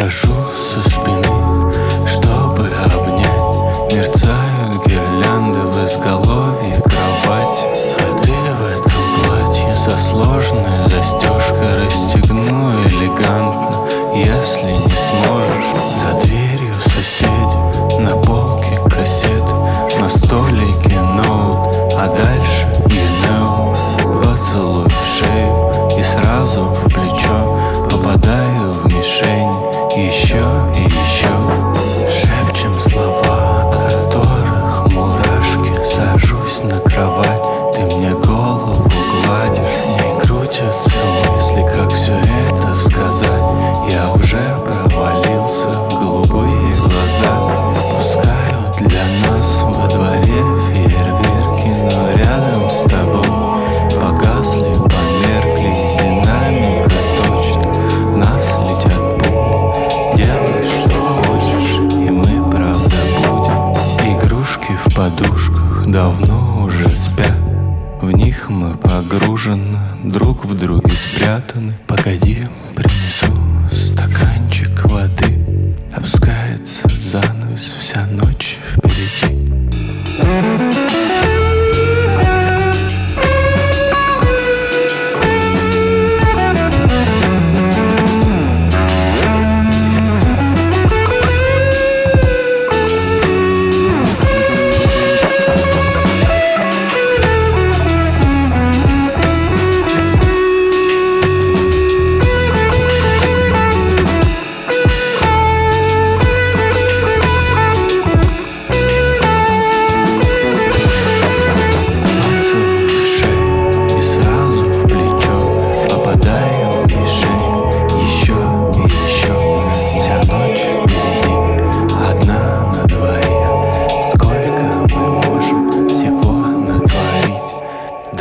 Схожу со спины, чтобы обнять. Мерцают гирлянды в изголовье кровати, а ты в этом платье со сложной застежкой. Расстегну элегантно, если не сможешь. За дверью соседи, на полке кассеты, на столике ноут, а дальше поцелуй в шею и сразу в плечо. Попадаю в мишень еще и еще. Шепчем слова, от которых мурашки. Сажусь на кровать, ты мне голову гладишь. В ней крутятся мысли, как все это сказать. Я уже провалился в голубые глаза. Пускают для нас во дворе фейерверки, но рядом с тобой погасли, померкли из динамика. Точно в нас летят пули. Делай, что хочешь, и мы правда будем. Игрушки в подушках давно уже спят. В них мы погружены, друг в друге спрятаны.